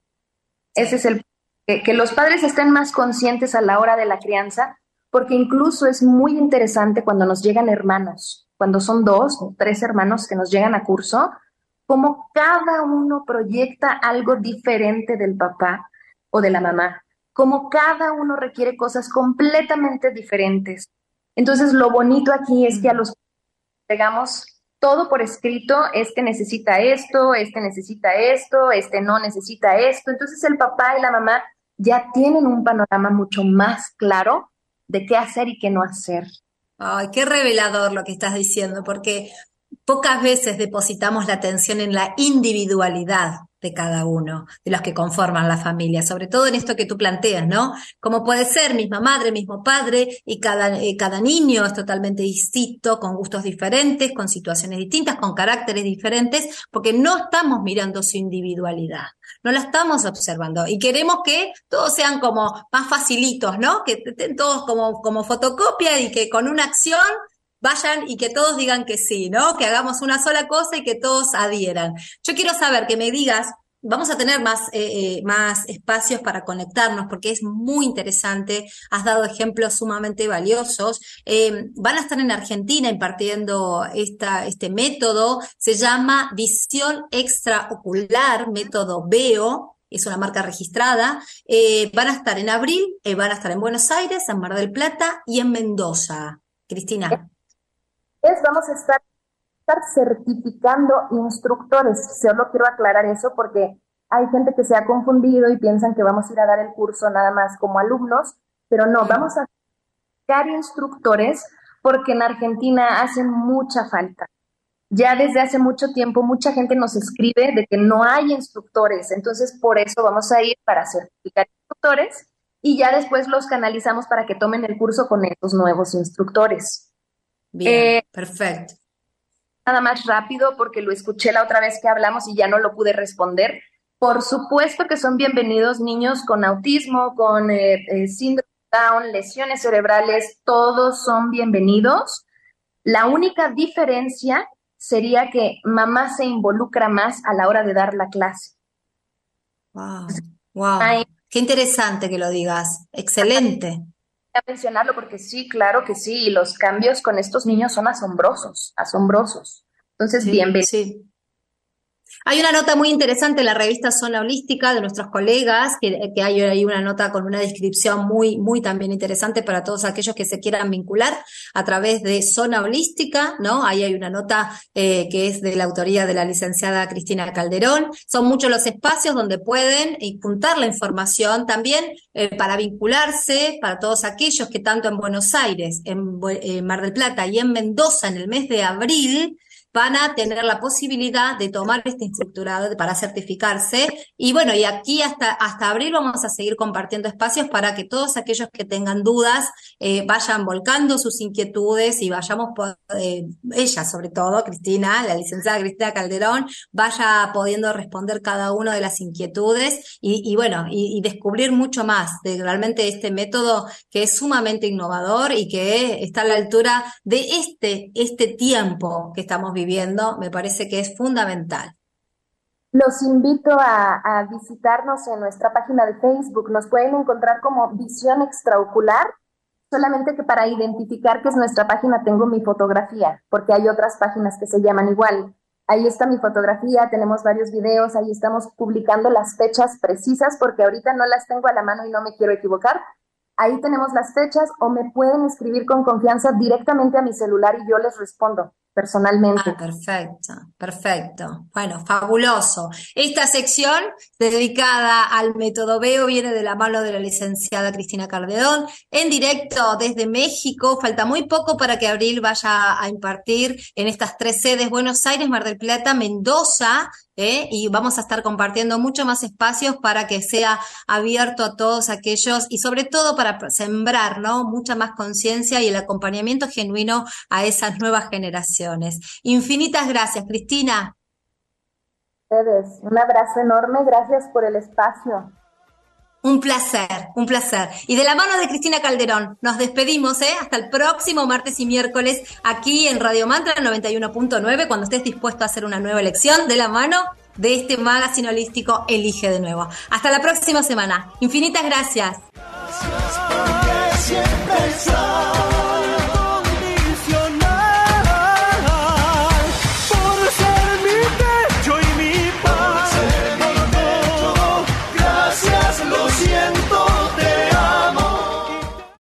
Ese es el que los padres estén más conscientes a la hora de la crianza, porque incluso es muy interesante cuando nos llegan hermanos, cuando son 2 o 3 hermanos que nos llegan a curso, como cada uno proyecta algo diferente del papá o de la mamá, como cada uno requiere cosas completamente diferentes. Entonces, lo bonito aquí es que a los pegamos todo por escrito, este necesita esto, este necesita esto, este no necesita esto. Entonces, el papá y la mamá ya tienen un panorama mucho más claro de qué hacer y qué no hacer. Ay, qué revelador lo que estás diciendo, porque pocas veces depositamos la atención en la individualidad de cada uno, de los que conforman la familia, sobre todo en esto que tú planteas, ¿no? Como puede ser misma madre, mismo padre, y cada niño es totalmente distinto, con gustos diferentes, con situaciones distintas, con caracteres diferentes, porque no estamos mirando su individualidad, no la estamos observando, y queremos que todos sean como más facilitos, ¿no? Que estén todos como fotocopia y que con una acción vayan y que todos digan que sí, ¿no? Que hagamos una sola cosa y que todos adhieran. Yo quiero saber que me digas, vamos a tener más espacios para conectarnos porque es muy interesante, has dado ejemplos sumamente valiosos. Van a estar en Argentina impartiendo este método, se llama Visión Extraocular, método VEO, es una marca registrada. Van a estar en abril, van a estar en Buenos Aires, en Mar del Plata y en Mendoza. Cristina. Vamos a estar certificando instructores. Solo quiero aclarar eso porque hay gente que se ha confundido y piensan que vamos a ir a dar el curso nada más como alumnos, pero no, vamos a certificar instructores porque en Argentina hacen mucha falta. Ya desde hace mucho tiempo mucha gente nos escribe de que no hay instructores, entonces por eso vamos a ir para certificar instructores y ya después los canalizamos para que tomen el curso con estos nuevos instructores. Bien, perfecto. Nada más rápido porque lo escuché la otra vez que hablamos y ya no lo pude responder. Por supuesto que son bienvenidos niños con autismo, con síndrome de Down, lesiones cerebrales, todos son bienvenidos. La única diferencia sería que mamá se involucra más a la hora de dar la clase. Wow, qué interesante que lo digas, excelente. A mencionarlo porque sí, claro que sí, y los cambios con estos niños son asombrosos. Entonces, sí, bienvenido. Sí. Hay una nota muy interesante en la revista Zona Holística de nuestros colegas, que hay una nota con una descripción muy, muy también interesante para todos aquellos que se quieran vincular a través de Zona Holística, ¿no? Ahí hay una nota que es de la autoría de la licenciada Cristina Calderón. Son muchos los espacios donde pueden juntar la información también para vincularse, para todos aquellos que tanto en Buenos Aires, en Mar del Plata y en Mendoza en el mes de abril van a tener la posibilidad de tomar este instructorado para certificarse. Y bueno, y aquí hasta abril vamos a seguir compartiendo espacios para que todos aquellos que tengan dudas vayan volcando sus inquietudes y vayamos, ella sobre todo, Cristina, la licenciada Cristina Calderón, vaya pudiendo responder cada una de las inquietudes y bueno, y descubrir mucho más de realmente este método que es sumamente innovador y que está a la altura de este tiempo que estamos viviendo, me parece que es fundamental. Los invito a visitarnos en nuestra página de Facebook. Nos pueden encontrar como Visión Extraocular, solamente que para identificar que es nuestra página tengo mi fotografía, porque hay otras páginas que se llaman igual. Ahí está mi fotografía, tenemos varios videos, ahí estamos publicando las fechas precisas porque ahorita no las tengo a la mano y no me quiero equivocar. Ahí tenemos las fechas o me pueden escribir con confianza directamente a mi celular y yo les respondo personalmente. Perfecto, perfecto. Bueno, fabuloso. Esta sección dedicada al método Veo viene de la mano de la licenciada Cristina Calderón, en directo desde México. Falta muy poco para que Abril vaya a impartir en estas 3 sedes, Buenos Aires, Mar del Plata, Mendoza, y vamos a estar compartiendo mucho más espacios para que sea abierto a todos aquellos y sobre todo para sembrar, ¿no?, mucha más conciencia y el acompañamiento genuino a esas nuevas generaciones. Infinitas gracias, Cristina. Ustedes, un abrazo enorme, gracias por el espacio. Un placer, un placer. Y de la mano de Cristina Calderón, nos despedimos, hasta el próximo martes y miércoles aquí en Radio Mantra 91.9, cuando estés dispuesto a hacer una nueva elección de la mano de este magazine holístico Elige de Nuevo. Hasta la próxima semana. Infinitas gracias. Gracias porque siempre estás.